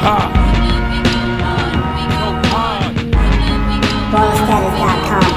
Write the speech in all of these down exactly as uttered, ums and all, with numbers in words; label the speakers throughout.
Speaker 1: Ha!
Speaker 2: Ball status dot com.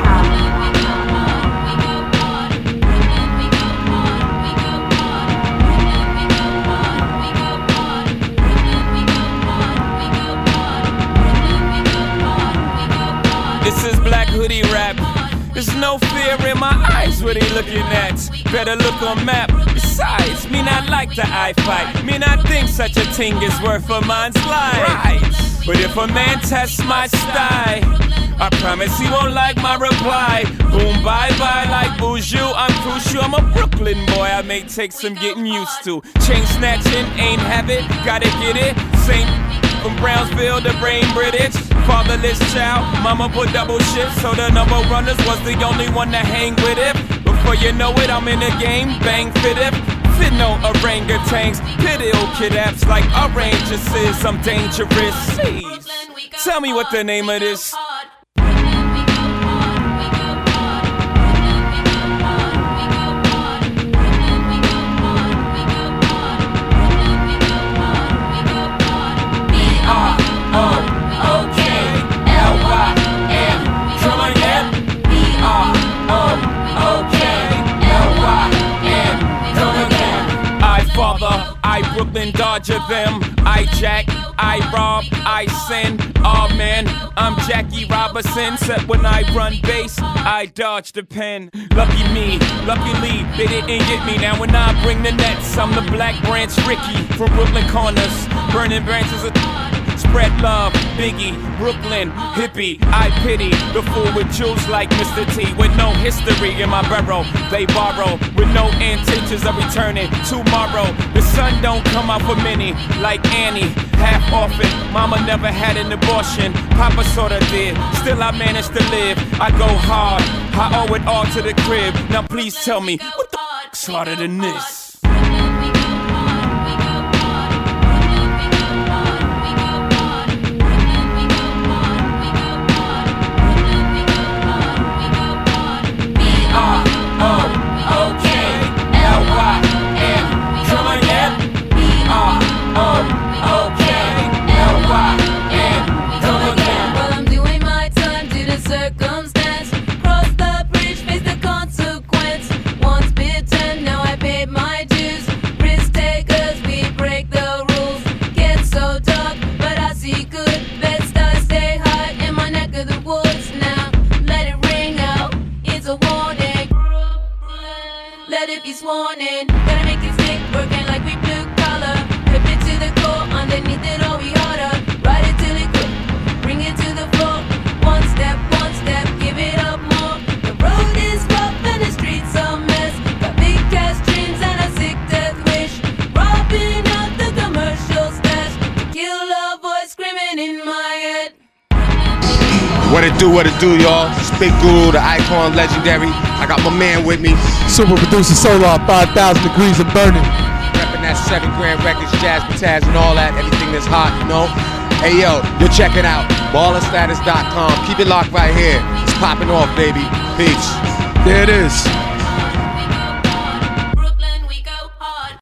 Speaker 1: This is Black Hoodie rap. There's no fear in my eyes, what they looking at? Better look on map. Besides, me not like the eye fight. Me not think such a thing is worth a man's life. Right. But if a man tests my style, I promise he won't like my reply. Boom, bye bye like Boujou. I'm crucial, I'm a Brooklyn boy. I may take some getting used to. Chain snatching, ain't have it, gotta get it. Same from Brownsville to Brain British. Fatherless child, mama put double shifts, so the number runners was the only one to hang with it. Before you know it, I'm in the game, bang fit it. Fit no orangutans, pity old kid apps like arrangers is, I'm dangerous. Jeez. Tell me what the name of this. I Brooklyn Dodger them, I jack, I rob, I sin. Aw oh man, I'm Jackie Robinson. Except when I run base, I dodge the pen. Lucky me, luckily they didn't get me. Now when I bring the nets, I'm the Black Branch Ricky from Brooklyn Corners. Burning branches of spread love, Biggie, Brooklyn, hippie. I pity the fool with jewels like Mister T. With no history in my barrel, they borrow. With no intentions of returning tomorrow. The sun don't come out for many, like Annie. Half orphan, mama never had an abortion. Papa sorta did, still I managed to live. I go hard, I owe it all to the crib. Now please tell me, what the f***'s harder than this?
Speaker 3: Let it be sworn in. Gotta make it stick, working like we blue collar. Whip it to the core, underneath it all we harder. Ride it till it quick, bring it to the floor. One step, one step, give it up more. The road is rough and the streets a mess. Got big cash dreams and a sick death wish. Robbing out the commercial stash. To kill a voice screaming in my head.
Speaker 4: What it do, what it do, y'all? Big Guru, the icon, legendary. I got my man with me.
Speaker 5: Super producer Solar, five thousand degrees of burning.
Speaker 4: Reppin' that seven grand records, jazz, Bataz, and all that. Everything that's hot, you know? Hey, yo, you're checking out baller status dot com. Keep it locked right here. It's popping off, baby. Peace.
Speaker 5: There it is.